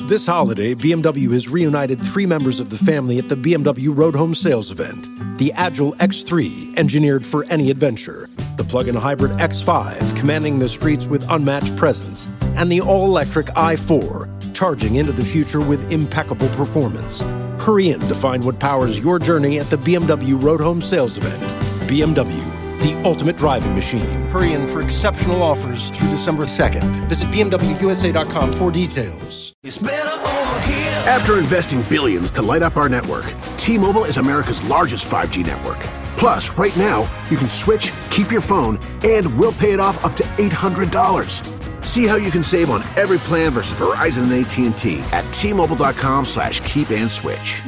This holiday, BMW has reunited 3 members of the family at the BMW Road Home Sales event. The Agile X3, engineered for any adventure. The plug-in hybrid X5, commanding the streets with unmatched presence. And the all-electric i4, charging into the future with impeccable performance. Hurry in to find what powers your journey at the BMW Road Home Sales event. BMW, the ultimate driving machine. Hurry in for exceptional offers through December 2nd. Visit BMWUSA.com for details. After investing billions to light up our network, T-Mobile is America's largest 5G network. Plus, right now, you can switch, keep your phone, and we'll pay it off up to $800. See how you can save on every plan versus Verizon and AT&T at T-Mobile.com/keep-and-switch.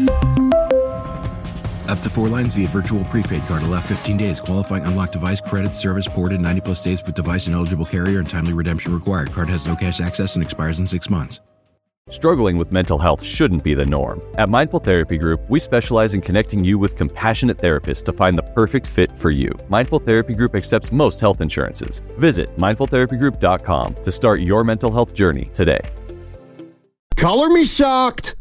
Up to 4 lines via virtual prepaid card. Allow 15 days. Qualifying unlocked device credit service ported 90-plus days with device and eligible carrier and timely redemption required. Card has no cash access and expires in 6 months. Struggling with mental health shouldn't be the norm. At Mindful Therapy Group, we specialize in connecting you with compassionate therapists to find the perfect fit for you. Mindful Therapy Group accepts most health insurances. Visit mindfultherapygroup.com to start your mental health journey today. Color me shocked.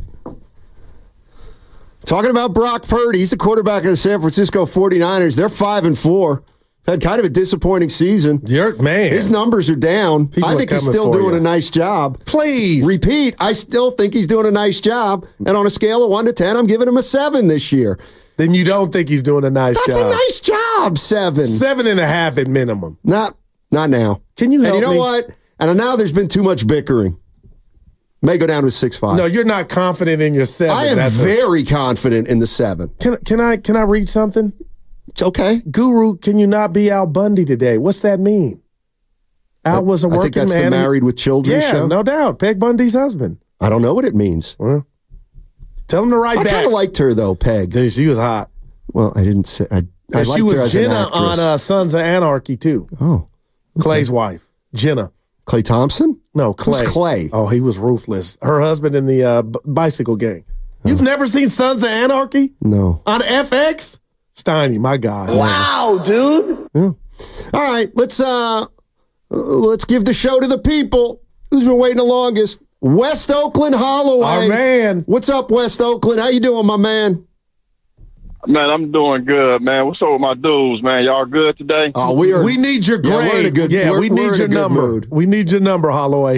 Talking about Brock Purdy, he's the quarterback of the San Francisco 49ers. They're 5-4. Had kind of a disappointing season. Man. His numbers are down. I think he's still doing a nice job. Please. Repeat, I still think he's doing a nice job. And on a scale of 1 to 10, I'm giving him a 7 this year. Then you don't think he's doing a nice job. That's a nice job, 7. 7.5 at minimum. Not now. Can you help me? And you know what? And now there's been too much bickering. May go down to 6.5. No, you're not confident in your 7. I am very confident in the 7. Can I read something? It's okay. Guru, can you not be Al Bundy today? What's that mean? Al was a working man. I think that's the Married with Children show. Yeah, no doubt. Peg Bundy's husband. I don't know what it means. Well, tell him to write back. I kind of liked her, though, Peg. Dude, she was hot. Well, I didn't say... I she was Jenna on Sons of Anarchy, too. Oh. Okay. Clay's wife, Jenna. Clay Thompson? No, Clay. Who's Clay? Oh, he was ruthless. Her husband in the bicycle gang. You've never seen Sons of Anarchy? No. On FX? Steiny, my God. Wow, dude. Yeah. All right, let's give the show to the people. Who's been waiting the longest? West Oakland Holloway. Our man. What's up, West Oakland? How you doing, my man? Man, I'm doing good, man. What's up with my dudes, man? Y'all good today? Oh, we need your grade. We need your number. Mood. We need your number, Holloway.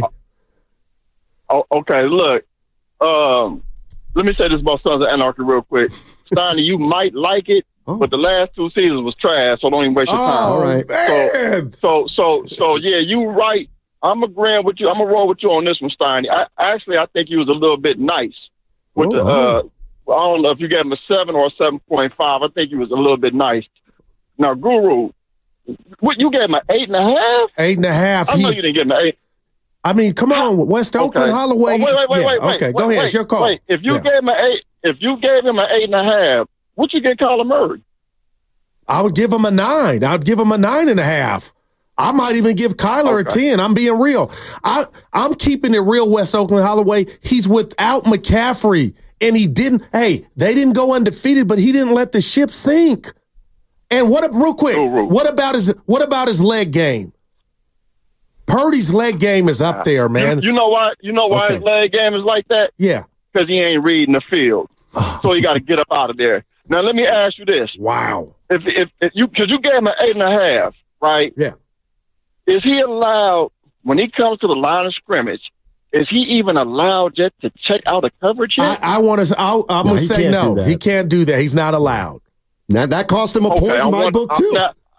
Oh, okay, look. Let me say this about Sons of Anarchy real quick. Steiny, you might like it, but the last 2 seasons was trash, so don't even waste your time. All right. Man. So yeah, you right. I'm agreeing with you. I'm gonna roll with you on this one, Steiny. I think he was a little bit nice with I don't know if you gave him a 7 or a 7.5. I think he was a little bit nice. Now, Guru, what you gave him an 8.5? 8.5. I know you didn't give him an 8. I mean, come on, West Oakland, Holloway. Wait. Okay, go ahead. It's your call. Wait, if you gave him an 8, if you gave him an 8.5, what you get Kyler Murray? I would give him a 9. I'd give him a 9.5. I might even give Kyler a 10. I'm being real. I'm keeping it real, West Oakland, Holloway. He's without McCaffrey. And he didn't, they didn't go undefeated, but he didn't let the ship sink. And real quick, what about his leg game? Purdy's leg game is up there, man. You know why? His leg game is like that? Yeah. Because he ain't reading the field. So he got to get up out of there. Now, let me ask you this. Wow. Because you gave him an 8.5, right? Yeah. Is he allowed, when he comes to the line of scrimmage, is he even allowed yet to check out a coverage yet? I'm going to say no. He can't do that. He's not allowed. Now, that cost him a point in my book, too.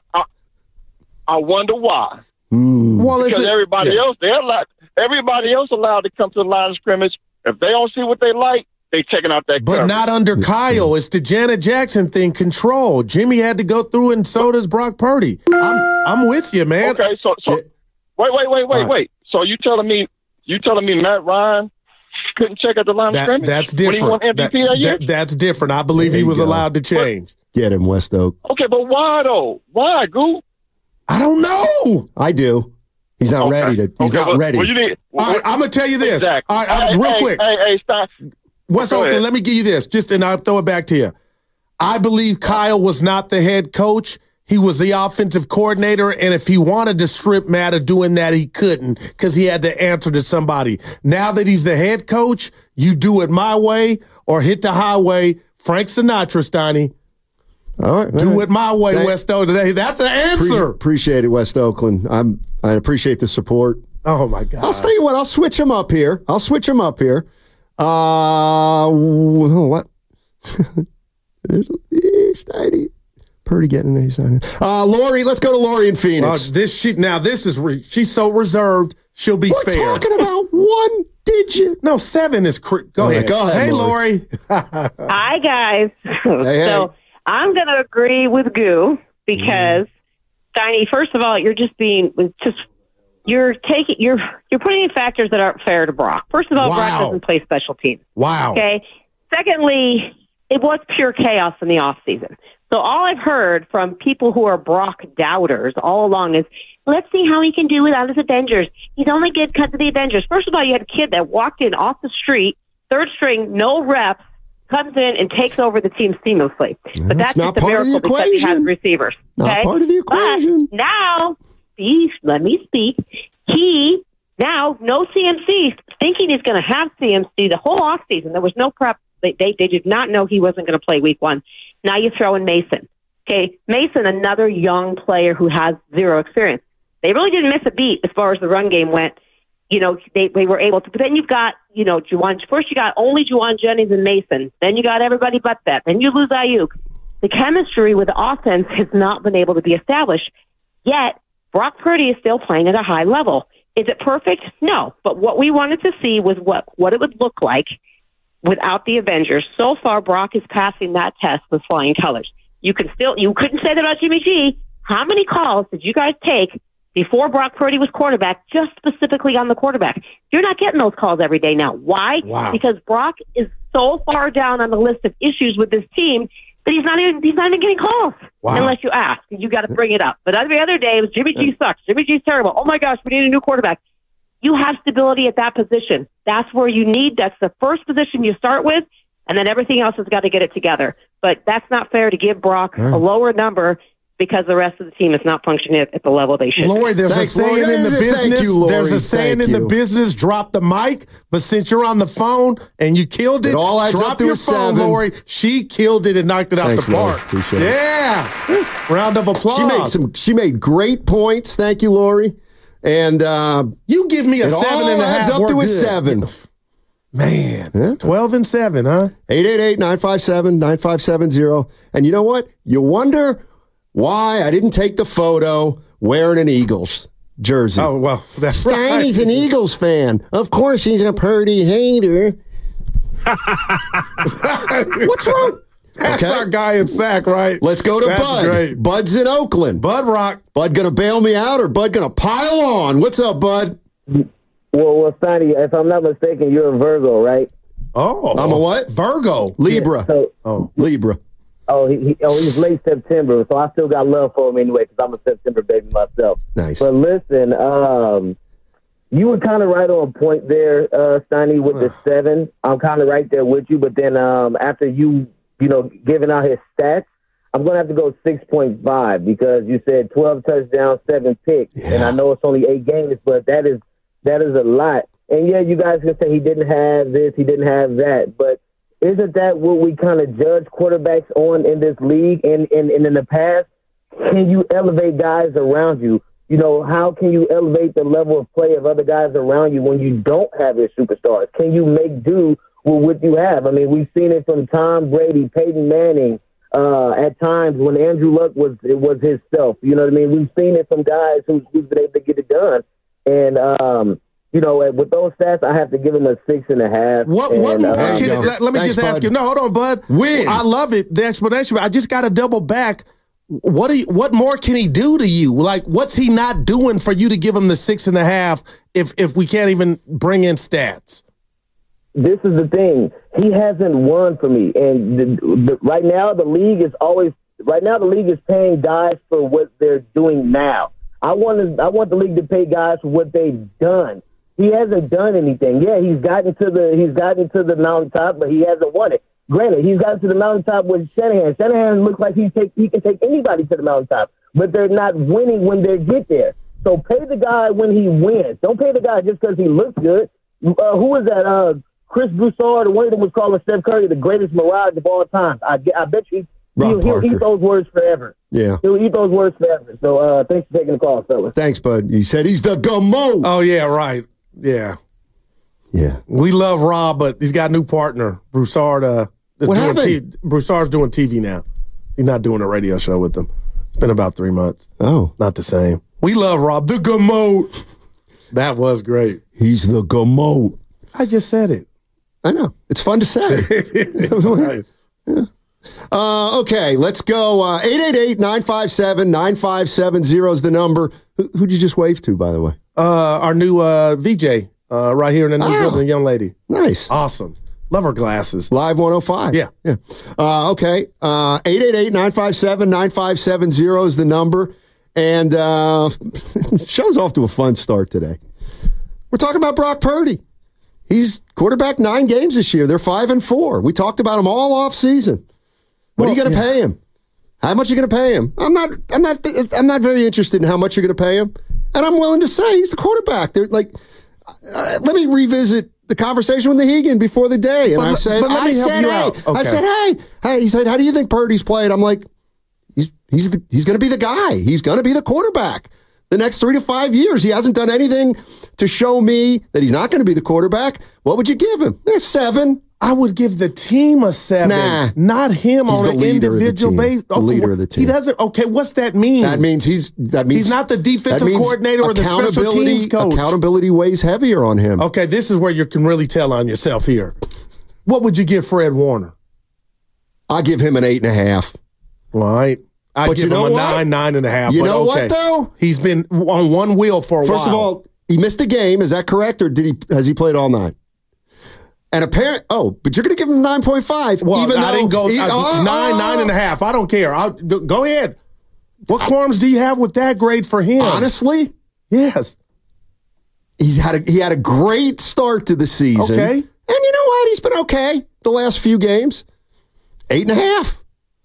I wonder why. Well, because everybody else allowed to come to the line of scrimmage. If they don't see what they like, they checking out that coverage. But not under Kyle. It's the Janet Jackson thing. Control. Jimmy had to go through, and so does Brock Purdy. I'm with you, man. Okay, so wait. So you telling me Matt Ryan couldn't check out the line of scrimmage? That's different. When he won MVP that year? That's different. I believe he was allowed to change. Get him, West Oak. Okay, but why though? Why, Goo? I don't know. I do. He's not ready to. He's not ready. Well, I'm gonna tell you this. Exactly. All right, real quick. Hey, stop. West Oakland, let me give you this, and I'll throw it back to you. I believe Kyle was not the head coach. he was the offensive coordinator, and if he wanted to strip Matt of doing that, he couldn't because he had to answer to somebody. Now that he's the head coach, you do it my way or hit the highway. Frank Sinatra, Steiny. All right, do it my way, West Oakland. That's the answer. Appreciate it, West Oakland. I appreciate the support. Oh, my God. I'll tell you what. I'll switch him up here. What? There's Steiny. Purdy getting a sign. Lori, let's go to Lori in Phoenix. She's so reserved. She'll be fair. We're talking about one digit. No, 7 is go ahead. Go ahead. Hey, Lori. Hi, guys. Hey. So I'm going to agree with Goo because, Steiny, first of all, you're putting in factors that aren't fair to Brock. First of all, Brock doesn't play special teams. Wow. Okay. Secondly, it was pure chaos in the offseason. So all I've heard from people who are Brock doubters all along is, let's see how he can do without his Avengers. He's only good because of the Avengers. First of all, you had a kid that walked in off the street, third string, no reps, comes in and takes over the team seamlessly. But that's not just a part of the miracle because he has equation. Receivers. Not part of the equation. But now, let me speak. He now, no CMC, thinking he's going to have CMC the whole offseason. There was no prep. They did not know he wasn't going to play week 1. Now you throw in Mason. Okay, Mason, another young player who has zero experience. They really didn't miss a beat as far as the run game went. You know, they were able to. But then you've got, Juwan. First you got only Juwan Jennings and Mason. Then you got everybody but that. Then you lose Ayuk. The chemistry with the offense has not been able to be established. Yet, Brock Purdy is still playing at a high level. Is it perfect? No. But what we wanted to see was what it would look like without the Avengers. So far, Brock is passing that test with flying colors. You couldn't say that about Jimmy G. How many calls did you guys take before Brock Purdy was quarterback, just specifically on the quarterback? You're not getting those calls every day now. Why? Wow. Because Brock is so far down on the list of issues with this team that he's not even getting calls unless you ask. You got to bring it up. But every other day, it was Jimmy G sucks. Jimmy G's terrible. Oh my gosh, we need a new quarterback. You have stability at that position. That's where you need. That's the first position you start with, and then everything else has got to get it together. But that's not fair to give Brock a lower number because the rest of the team is not functioning at the level they should. Lori, there's a saying in the business. There's a saying in the business. Drop the mic. But since you're on the phone and you killed it, drop your phone, Lori. She killed it and knocked it out the park. Appreciate it. Yeah. Round of applause. She made great points. Thank you, Lori. And you give me a 7.5. Adds up to a 7. Man, 12 and 7, huh? 888-957-9570. And you know what? You wonder why I didn't take the photo wearing an Eagles jersey. Oh, well, that's Steiny's an Eagles fan. Of course he's a Purdy hater. What's wrong? That's our guy in Sac, right? Let's go to Bud. Great. Bud's in Oakland. Bud Rock. Bud gonna bail me out or Bud gonna pile on? What's up, Bud? Well, Steiny, if I'm not mistaken, you're a Virgo, right? Oh. I'm a what? Virgo. Libra. Yeah, Libra. He's late September, so I still got love for him anyway because I'm a September baby myself. Nice. But listen, you were kind of right on point there, Steiny, with the 7. I'm kind of right there with you, but then after giving out his stats, I'm going to have to go 6.5 because you said 12 touchdowns, 7 picks, and I know it's only 8 games, but that is a lot. And yeah, you guys can say he didn't have this, he didn't have that, but isn't that what we kind of judge quarterbacks on in this league and in the past? Can you elevate guys around you? You know, how can you elevate the level of play of other guys around you when you don't have your superstars? Can you make do with what you have? I mean, we've seen it from Tom Brady, Peyton Manning, at times when Andrew Luck was his self. You know what I mean? We've seen it from guys who's been able to get it done. And, with those stats, I have to give him a 6.5. What more? Let me just ask you. No, hold on, Bud. I love it. The explanation. I just got to double back. What more can he do to you? Like, what's he not doing for you to give him the 6.5 if we can't even bring in stats? This is the thing. He hasn't won for me. And right now, the league is paying guys for what they're doing now. I want the league to pay guys for what they've done. He hasn't done anything. Yeah, he's gotten to the mountaintop, but he hasn't won it. Granted, he's got to the mountaintop with Shanahan. Shanahan looks like he can take anybody to the mountaintop, but they're not winning when they get there. So pay the guy when he wins. Don't pay the guy just because he looks good. Who was that? Chris Broussard, or one of them was calling Steph Curry the greatest mirage of all time. I bet you he'll eat those words forever. Yeah. He'll eat those words forever. So thanks for taking the call, fellas. Thanks, bud. He said he's the GMO. Oh, yeah, right. Yeah. Yeah. We love Rob, but he's got a new partner. Broussard. Broussard's doing TV now. He's not doing a radio show with them. It's been about 3 months. Oh. Not the same. We love Rob, the GMO. That was great. He's the GMO. I just said it. I know. It's fun to say. Right. Yeah. Okay, let's go. 888-957-9570 is the number. Who'd you just wave to, by the way? Our new VJ right here in the new building, young lady. Nice. Awesome. Love her glasses. Live 105. Yeah. Okay. 888-957-9570 is the number. And show's off to a fun start today. We're talking about Brock Purdy. He's quarterbacked 9 games this year. They're 5-4. We talked about him all off season. What are you going to pay him? How much are you going to pay him? I'm not very interested in how much you're going to pay him. And I'm willing to say he's the quarterback. They're like, let me revisit the conversation with Nahegan before the day. And I said, hey, he said, how do you think Purdy's played? I'm like, he's going to be the guy. He's going to be the quarterback the next 3 to 5 years. He hasn't done anything to show me that he's not going to be the quarterback. What would you give him? 7. I would give the team a 7. Nah. Not him on an individual basis. The leader of the team. He doesn't. Okay, what's that mean? That means he's not the defensive coordinator or the special teams coach. Accountability weighs heavier on him. Okay, this is where you can really tell on yourself here. What would you give Fred Warner? I'll give him an 8.5. All right. I'd give him a 9, 9.5. You know what, though? He's been on one wheel for a while. First of all, he missed a game. Is that correct, or has he played all 9? And but you're going to give him 9.5. Well, even I didn't go 9, 9.5. I don't care. Go ahead. What qualms do you have with that grade for him? Honestly, yes. He had a great start to the season. Okay. And you know what? He's been okay the last few games. 8.5.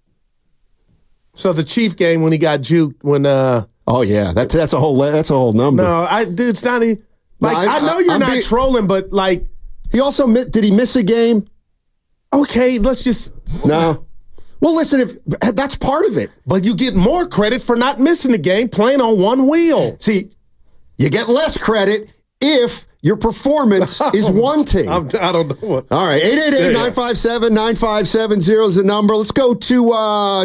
So the Chief game when he got juked when oh yeah, that's a whole number. No, dude, Stoney. Like I know you're not trolling, but like he also did he miss a game? Okay, let's just no. Well, listen, if that's part of it, but you get more credit for not missing the game, playing on one wheel. See, you get less credit if your performance is wanting. I don't know. All right, 888-957-9570 is the number. Let's go to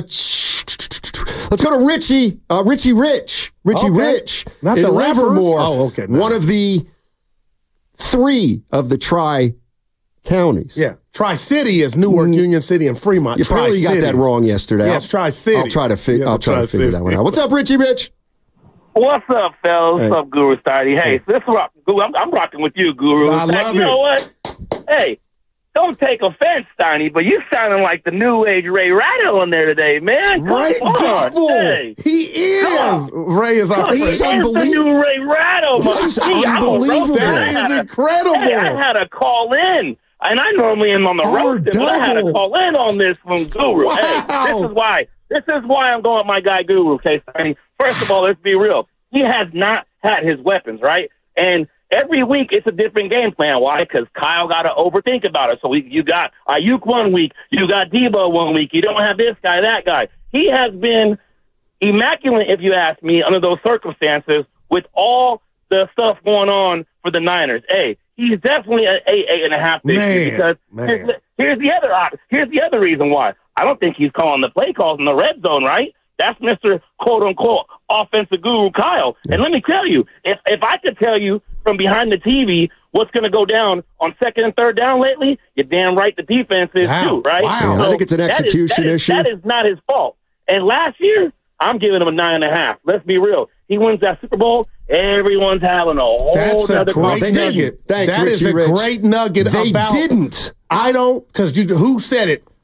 Richie. Richie Rich. Not in the rapper? Livermore. Oh, okay. No. One of the 3 of the Tri-Counties. Yeah. Tri-City is Newark, Union City, and Fremont. You probably got that wrong yesterday. Yeah, it's Tri-City. I'll try to figure that one out. What's up, Richie Rich? What's up, fellas? What's up, Guru Starty? Hey, this is Guru. I'm rocking with you, Guru. I love you it. know what? Hey, don't take offense, Steiny, but you sounding like the new age Ray Ratto in there today, man. Right, double. Hey. He is. Ray is our He's the new Ray Ratto. He's unbelievable. That is incredible. Hey, I had a call in. And I normally am on the road, but I had to call in on this from Guru. Wow. Hey, this is why I'm going with my guy Guru, okay, Steiny? First of all, let's be real. He has not had his weapons, right? And every week it's a different game plan. Why? Because Kyle got to overthink about it. So you got Ayuk one week, you got Debo one week, you don't have this guy, that guy. He has been immaculate, if you ask me, under those circumstances with all the stuff going on for the Niners. Hey, he's definitely an 8.5 this year because here's the other reason why. I don't think he's calling the play calls in the red zone, right? That's Mr. quote-unquote offensive guru Kyle. And let me tell you, if I could tell you from behind the TV what's going to go down on 2nd and 3rd down lately, you're damn right the defense is too, right? Wow. So I think it's an execution issue. That is not his fault. And last year, I'm giving him a 9.5. Let's be real. He wins that Super Bowl, everyone's having a whole other great nugget. Thanks, that Richie is a Rich. great nugget. They didn't. I don't, because who said it?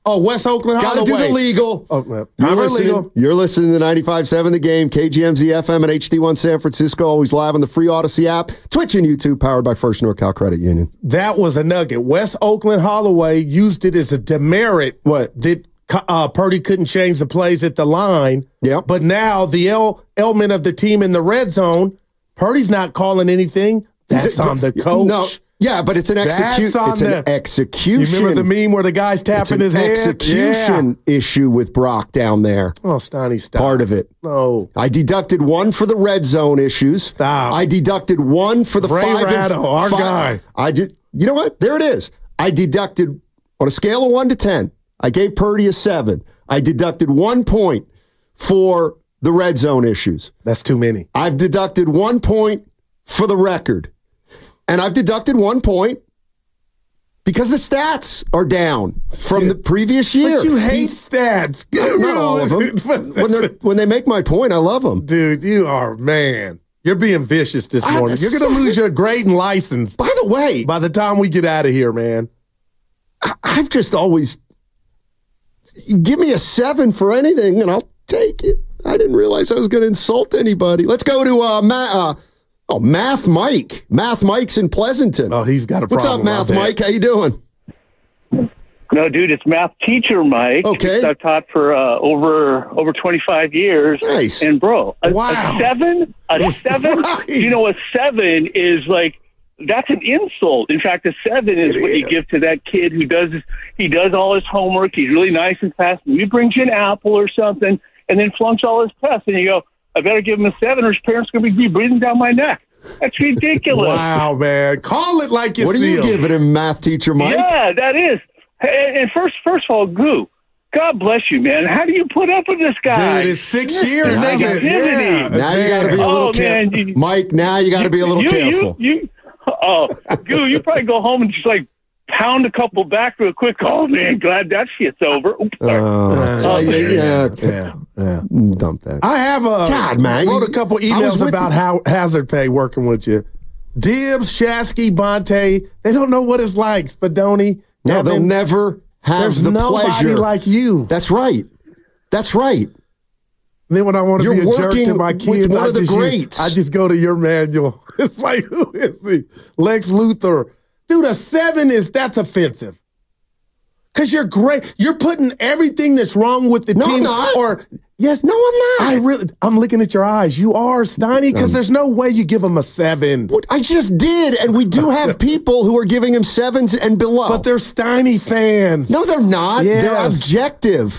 Oh, West Oakland Got to Holloway. do the legal. Oh, well, time for legal. You're listening to 95.7 The Game, KGMZ FM and HD1 San Francisco. Always live on the free Odyssey app, Twitch and YouTube, powered by First NorCal Credit Union. That was a nugget. West Oakland Holloway used it as a demerit. What? Purdy couldn't change the plays at the line. Yep. But now the element of the team in the red zone, Purdy's not calling anything. That's on the coach. No. Yeah, but it's an execution. You remember the meme where the guy's tapping his head? Execution issue with Brock down there. Oh, Steiny, stop. Part of it. No. I deducted 1 for the red zone issues. Stop. I deducted 1 for the Ray 5 Ratto, our guy. You know what? There it is. I deducted on a scale of 1 to 10. I gave Purdy a 7. I deducted 1 point for the red zone issues. That's too many. I've deducted 1 point for the record. And I've deducted 1 point because the stats are down from the previous year. But you hate stats. Not all of them. when they make my point, I love them. Dude, you're being vicious this morning. You're going to lose your grading license. By the way, by the time we get out of here, man. I've just always give me a 7 for anything, and I'll take it. I didn't realize I was going to insult anybody. Let's go to Math Mike. Math Mike's in Pleasanton. Oh, he's got a problem. What's up, Math Mike? How you doing? No, dude, it's math teacher Mike. Okay. I've taught for over 25 years. Nice. And bro, a 7? Right. You know, a 7 is like, that's an insult. In fact, a 7 is what you give to that kid who does all his homework. He's really nice and fast. And he brings you an apple or something and then flunks all his tests. And you go, I better give him a 7 or his parents are going to be breathing down my neck. That's ridiculous. Wow, man. Call it like you see. What are you giving him, math teacher Mike? Yeah, that is. And first of all, Goo, God bless you, man. How do you put up with this guy? Dude, it's 6 years. Negativity. Now you got to be a little careful. Mike, now you got to be a little careful. Goo, you probably go home and just like pound a couple back real quick. Oh, man, glad that shit's over. Dump that. I have wrote a couple emails about how hazard pay working with you. Dibbs, Shasky, Bonte, they don't know what it's like. Spadoni. No, they'll never have the pleasure. Like you. That's right. That's right. And then when I want to be a jerk to my kids, I just go to your manual. It's like, who is he? Lex Luthor. Dude, a 7 that's offensive. Because you're great. You're putting everything that's wrong with the team. I'm not. Yes. No, I'm not. I'm looking at your eyes. You are, Steiny, because there's no way you give him a 7. I just did, and we do have people who are giving him 7s and below. But they're Steiny fans. No, they're not. Yes. They're objective.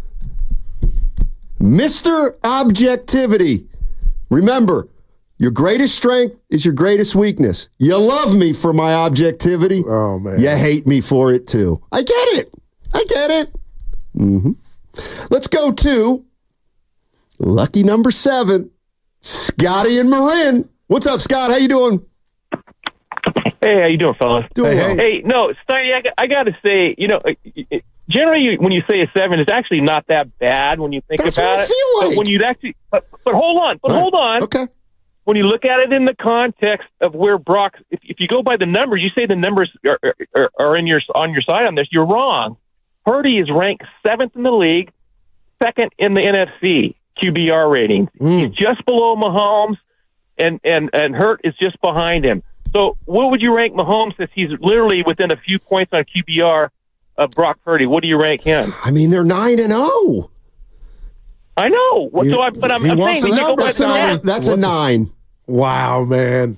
Mr. Objectivity. Remember, your greatest strength is your greatest weakness. You love me for my objectivity. Oh, man. You hate me for it, too. I get it. Mm-hmm. Let's go to lucky number 7, Scotty and Marin. What's up, Scott? How you doing? Hey, how you doing, fellas? Doing well. Hey, no, Steiny, I got to say, generally when you say a 7, it's actually not that bad when you think That's about what I it. feel like. But when you actually, but hold on. Okay. When you look at it in the context of where Brock, if you go by the numbers, you say the numbers are on your side on this. You're wrong. Purdy is ranked 7th in the league, 2nd in the NFC QBR rating. He's just below Mahomes, and Hurt is just behind him. So what would you rank Mahomes since he's literally within a few points on QBR of Brock Purdy? What do you rank him? I mean, they're 9-0. I know. I'm saying when you go by the math. That's a 9. Wow, man.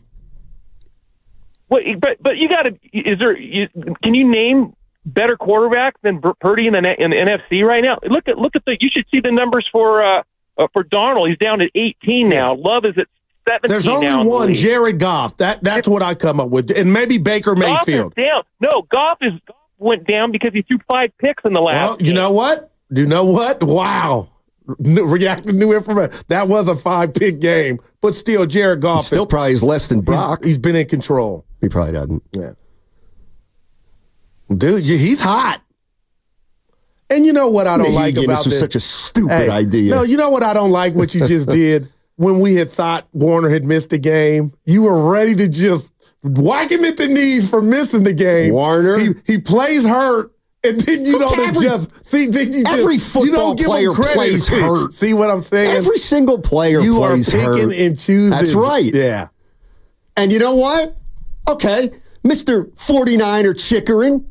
But you got to. Can you name better quarterback than Purdy in the NFC right now? Look at the. You should see the numbers for Darnold. He's down to 18 now. Love is at 17. There's only one, Jared Goff. That's what I come up with, and maybe Baker Mayfield. Goff is down. No, Goff went down because he threw 5 picks in the last. Well, you know what? Wow. Reactive new information. That was a 5-pick game, but still, Jared Goff still probably is less than Brock. He's been in control. He probably doesn't. Yeah, dude, he's hot. And you know what I don't like about this? Was such a stupid idea. No, you know what I don't like what you just did when we had thought Warner had missed the game. You were ready to just whack him at the knees for missing the game. Warner, he plays hurt. And then you don't adjust. See, then every football player plays hurt. See what I'm saying? Every single player plays hurt. You are picking and choosing. That's right. Yeah. And you know what? Okay, Mr. 49er Chickering.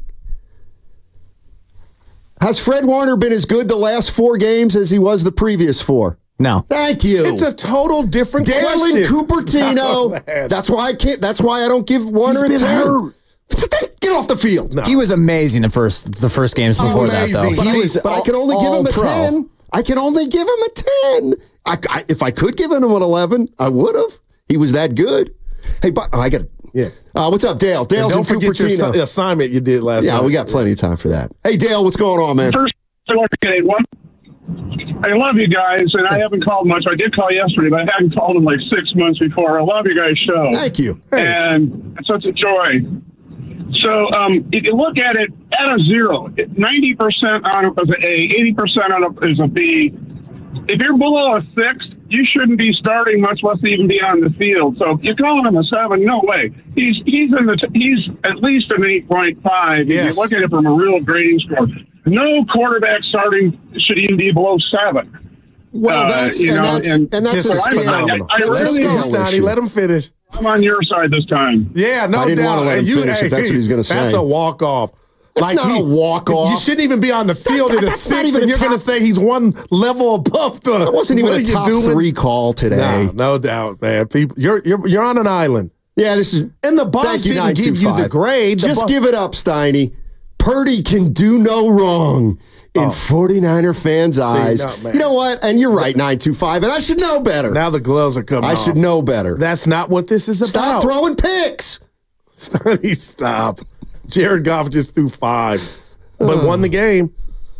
Has Fred Warner been as good the last 4 games as he was the previous 4? No. Thank you. It's a total different question. Dalen Cupertino. That's why I can't. That's why I don't give Warner a 10. Get off the field. No. He was amazing the first games before that, though. But I can only give him a 10. I can only give him a 10. If I could give him an 11, I would have. He was that good. Hey, but I got it. Yeah. What's up, Dale? Dale's in Cupertino. Don't forget your assignment you did last night. Yeah, we got plenty of time for that. Hey, Dale, what's going on, man? First, I want to say one. I love you guys, and I haven't called much. I did call yesterday, but I hadn't called in like 6 months before. I love you guys' show. Thank you. Hey. And it's such a joy. So if you look at it at a 0, 90% on it is an A, 80% on it is a B. If you're below a 6, you shouldn't be starting, much less even be on the field. So if you're calling him a 7, no way. He's at least an 8.5. Yes. If you look at it from a real grading score. No quarterback starting should even be below 7. Well, that's a scale. I really let him finish. I'm on your side this time. I Yeah, no doubt. didn't want to let him finish if that's what he's going to say. That's a walk-off. That's not a walk-off. You shouldn't even be on the field at a 6, and you're going to say he's one level above the. That wasn't even a top 3 call today. No doubt, man. People, you're on an island. Yeah, this is. And the boss didn't give you the grade. Just give it up, Steiny. Purdy can do no wrong in 49er fans' eyes. You know what? And you're right, 925, and I should know better. Now the gloves are coming off. I should know better. That's not what this is about. Stop throwing picks. Stop. Jared Goff just threw 5, but won the game.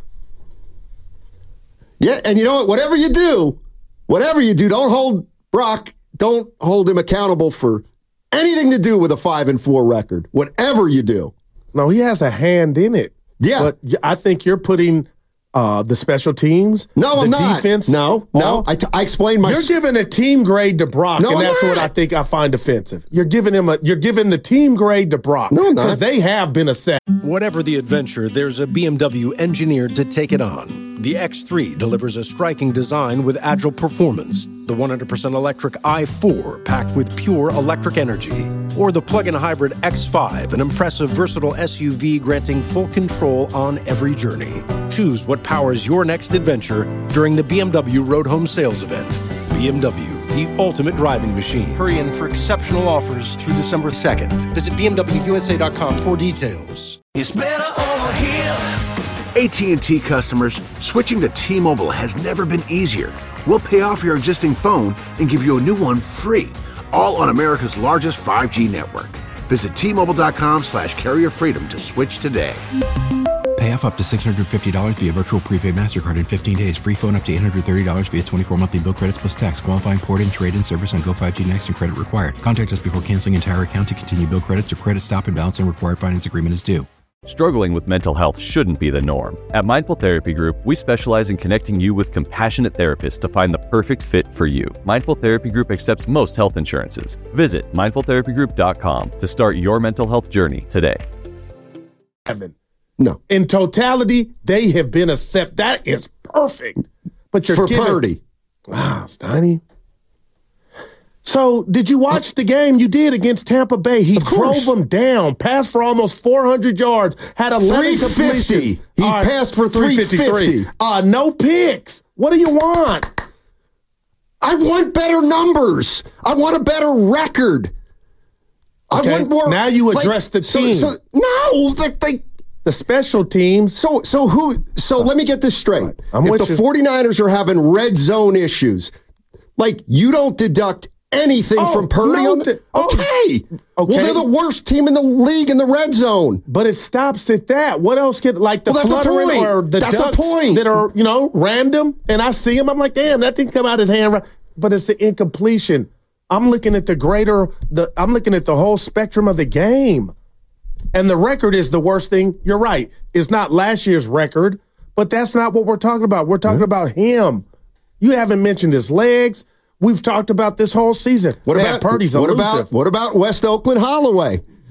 Yeah, and you know what? Whatever you do, don't hold him accountable for anything to do with a 5-4 record. Whatever you do. No, he has a hand in it. Yeah. But I think you're putting the special teams, I'm not. Defense. No. I explained my. You're giving a team grade to Brock, and that's what I think I find offensive. You're giving the team grade to Brock. No, I'm not. Because they have been a set. Whatever the adventure, there's a BMW engineered to take it on. The X3 delivers a striking design with agile performance. The 100% electric i4 packed with pure electric energy. Or the plug-in hybrid X5, an impressive, versatile SUV granting full control on every journey. Choose what powers your next adventure during the BMW Road Home Sales Event. BMW, the ultimate driving machine. Hurry in for exceptional offers through December 2nd. Visit BMWUSA.com for details. It's better over here. AT&T customers, switching to T-Mobile has never been easier. We'll pay off your existing phone and give you a new one free, all on America's largest 5G network. Visit T-Mobile.com/carrier freedom to switch today. Pay off up to $650 via virtual prepaid MasterCard in 15 days. Free phone up to $830 via 24 monthly bill credits plus tax. Qualifying port and trade-in service on Go5G Next and credit required. Contact us before canceling entire account to continue bill credits or credit stop and balance and required finance agreement is due. Struggling with mental health shouldn't be the norm. At Mindful Therapy Group, we specialize in connecting you with compassionate therapists to find the perfect fit for you. Mindful Therapy Group accepts most health insurances. Visit mindfultherapygroup.com to start your mental health journey today. No. In totality, they have been a set. That is perfect. But you're for Purdy. Wow, Steiny. So, did you watch the game you did against Tampa Bay? He drove them down, passed for almost 400 yards, had 11 completions. He passed for 350. No picks. What do you want? I want better numbers. I want a better record. Okay. I want more. Now you address the team. The special teams. So let me get this straight. Right. If the 49ers are having red zone issues, you don't deduct anything from Purdy. Okay. Well, they're the worst team in the league in the red zone. But it stops at that. What else could the fluttering or the ducks that are random? And I see them. I'm like, damn, that didn't come out his hand. But it's the incompletion. I'm looking at I'm looking at the whole spectrum of the game. And the record is the worst thing. You're right. It's not last year's record, but that's not what we're talking about. We're talking about him. You haven't mentioned his legs. We've talked about this whole season. What about Purdy's elusive? What about West Oakland Holloway?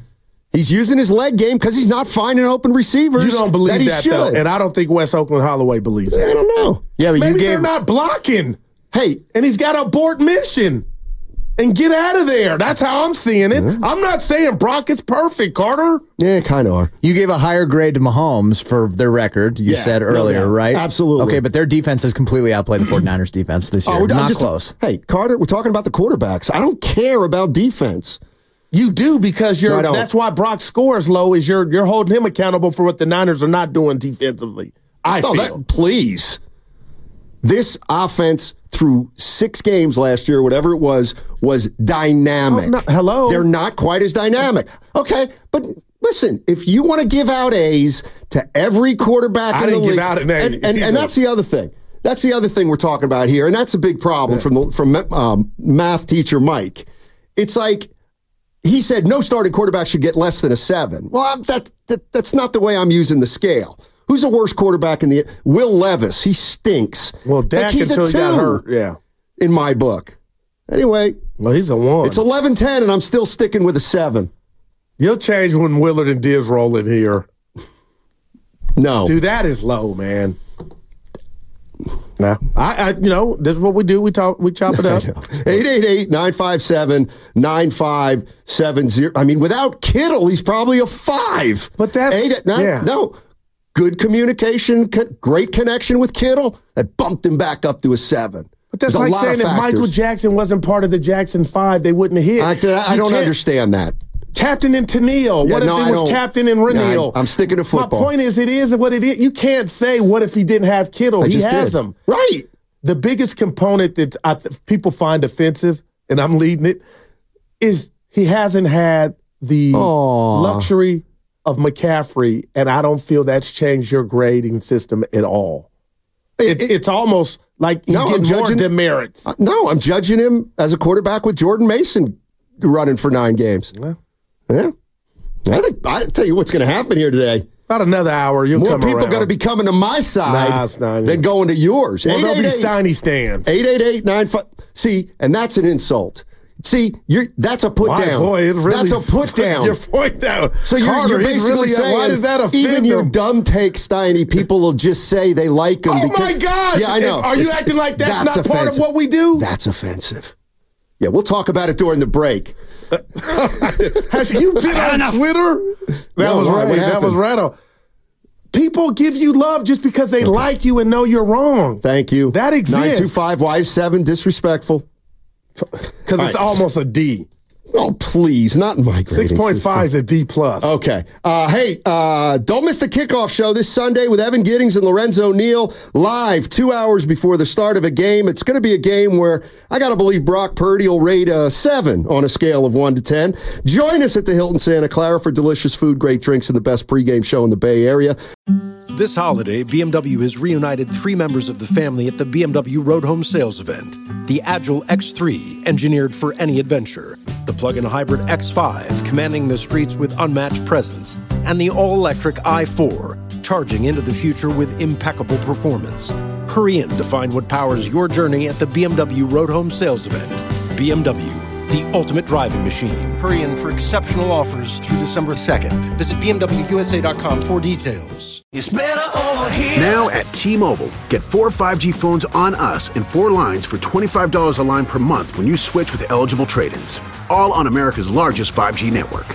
He's using his leg game because he's not finding open receivers. You don't believe that though, and I don't think Wes Oakland Holloway believes that. I don't know. Yeah, but maybe they're not blocking. Hey, and he's got to abort mission and get out of there. That's how I'm seeing it. Mm-hmm. I'm not saying Brock is perfect, Carter. Yeah, kind of are. You gave a higher grade to Mahomes for their record, you said earlier, right? Absolutely. Okay, but their defense has completely outplayed the 49ers defense this year. Not close. Hey, Carter, we're talking about the quarterbacks. I don't care about defense. You do because that's why Brock's score is low. Is you're holding him accountable for what the Niners are not doing defensively. Please, this offense through 6 games last year, whatever it was dynamic. Hello, they're not quite as dynamic. Okay, but listen, if you want to give out A's to every quarterback in the league, I didn't give out an A, and that's the other thing. That's the other thing we're talking about here, and that's a big problem from math teacher Mike. It's like. He said no starting quarterback should get less than a 7. Well, that's not the way I'm using the scale. Who's the worst quarterback in the Will Levis? He stinks. Well, Dak he's until a 2 he got hurt. Yeah, in my book. Anyway, well, he's a 1. It's 11-10, and I'm still sticking with a 7. You'll change when Willard and Diz roll in here. No, dude, that is low, man. Nah, this is what we do. We chop it up. 888-957-9570. I mean, without Kittle, he's probably a 5. But that's no. Good communication, great connection with Kittle. That bumped him back up to a 7. But that's like saying if Michael Jackson wasn't part of the Jackson 5, they wouldn't have hit. I don't understand that. Captain and Tennille. What if it was Captain and Renille? I'm sticking to football. My point is, it is what it is. You can't say, what if he didn't have Kittle? He has him. Right. The biggest component that people find offensive, and I'm leading it, is he hasn't had the luxury of McCaffrey, and I don't feel that's changed your grading system at all. It's almost like he's getting more demerits. No, I'm judging him as a quarterback with Jordan Mason running for 9 games. Yeah. I tell you what's going to happen here today. About another hour, more people going to be coming to my side than going to yours. Well, there'll be Steiny stands. 888-95. See, and that's an insult. See, that's a put down. Boy, it really that's a put down. Your point down. So you're basically saying, why does that offend even your them? dumb take, Steiny, people will just say they like him. Oh my gosh! Yeah, I know. Are you acting like that's not part of what we do? That's offensive. Yeah, we'll talk about it during the break. Have you been on Twitter? That was right. People give you love just because they like you and know you're wrong. Thank you. That exists. 925-Y7, disrespectful. Because it's almost a D. Oh, please, not in my grading 6.5 is a D+. Okay. Hey, don't miss the kickoff show this Sunday with Evan Giddings and Lorenzo Neal live 2 hours before the start of a game. It's going to be a game where I got to believe Brock Purdy will rate a 7 on a scale of 1 to 10. Join us at the Hilton Santa Clara for delicious food, great drinks, and the best pregame show in the Bay Area. This holiday, BMW has reunited 3 members of the family at the BMW Road Home Sales Event. The Agile X3, engineered for any adventure. The plug-in hybrid X5, commanding the streets with unmatched presence. And the all-electric i4, charging into the future with impeccable performance. Hurry in to find what powers your journey at the BMW Road Home Sales Event. BMW, the ultimate driving machine. Hurry in for exceptional offers through December 2nd. Visit BMWUSA.com for details. It's better over here. Now at T-Mobile, get 4 5G phones on us and 4 lines for $25 a line per month when you switch with eligible trade-ins. All on America's largest 5G network.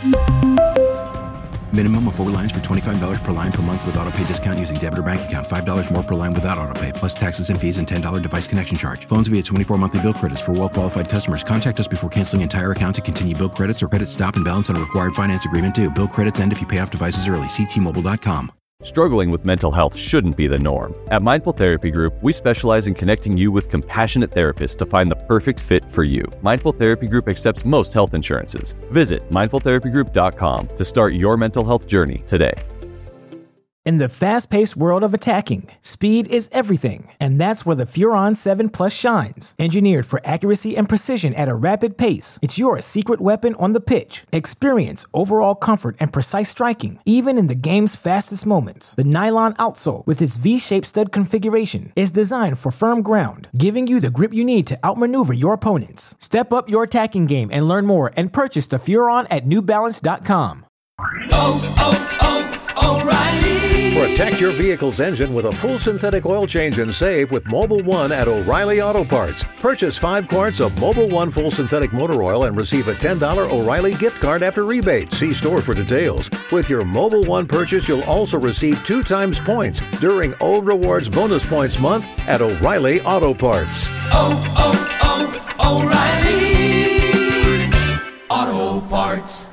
Minimum of 4 lines for $25 per line per month with autopay discount using debit or bank account. $5 more per line without autopay, plus taxes and fees and $10 device connection charge. Phones via 24 monthly bill credits for well-qualified customers. Contact us before canceling entire account to continue bill credits or credit stop and balance on a required finance agreement due. Bill credits end if you pay off devices early. See T-Mobile.com. Struggling with mental health shouldn't be the norm. At Mindful Therapy Group, we specialize in connecting you with compassionate therapists to find the perfect fit for you. Mindful Therapy Group accepts most health insurances. Visit mindfultherapygroup.com to start your mental health journey today. In the fast-paced world of attacking, speed is everything, and that's where the Furon 7 Plus shines. Engineered for accuracy and precision at a rapid pace, it's your secret weapon on the pitch. Experience overall comfort and precise striking, even in the game's fastest moments. The nylon outsole, with its V-shaped stud configuration, is designed for firm ground, giving you the grip you need to outmaneuver your opponents. Step up your attacking game and learn more and purchase the Furon at newbalance.com. O'Reilly. Protect your vehicle's engine with a full synthetic oil change and save with Mobil 1 at O'Reilly Auto Parts. Purchase 5 quarts of Mobil 1 full synthetic motor oil and receive a $10 O'Reilly gift card after rebate. See store for details. With your Mobil 1 purchase, you'll also receive 2 times points during O Rewards Bonus Points Month at O'Reilly Auto Parts. O'Reilly Auto Parts.